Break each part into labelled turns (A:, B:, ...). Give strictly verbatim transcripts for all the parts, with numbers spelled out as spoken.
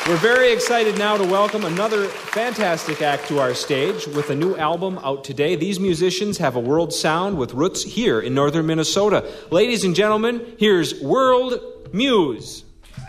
A: We're very excited now to welcome another fantastic act to our stage with a new album out today. These musicians have a world sound with roots here in northern Minnesota. Ladies and gentlemen, here's World Muse.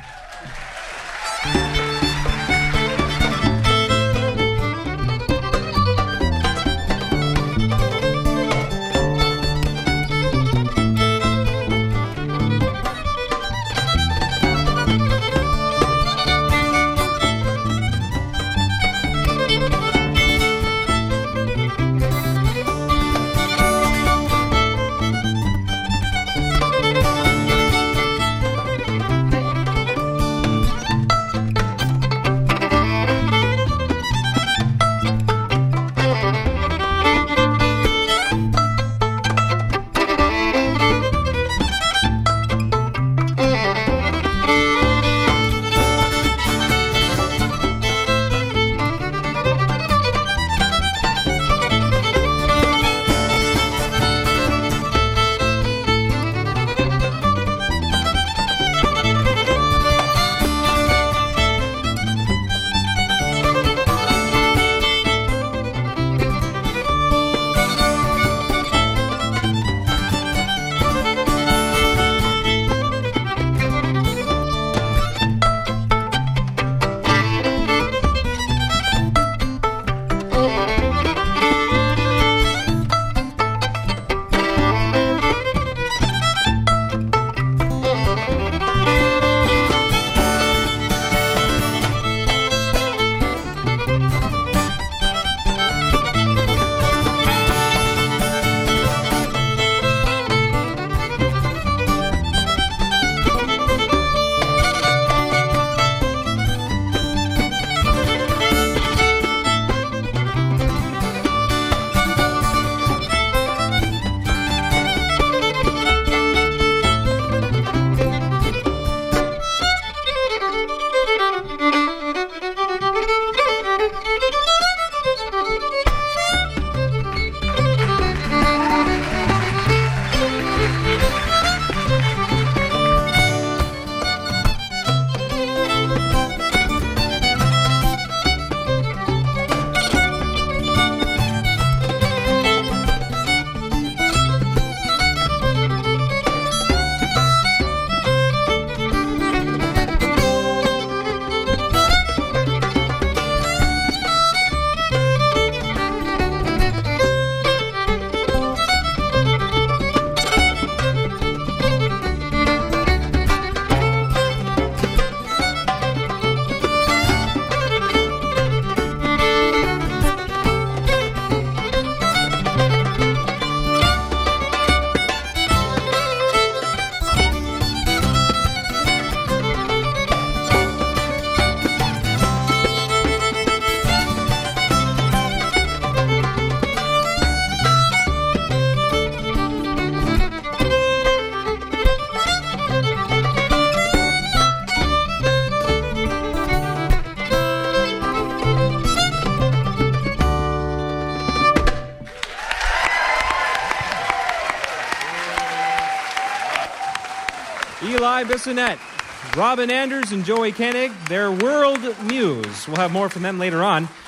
A: Eli Bissonette, Robin Anders, and Joey Koenig, their World Muse. We'll have more from them later on.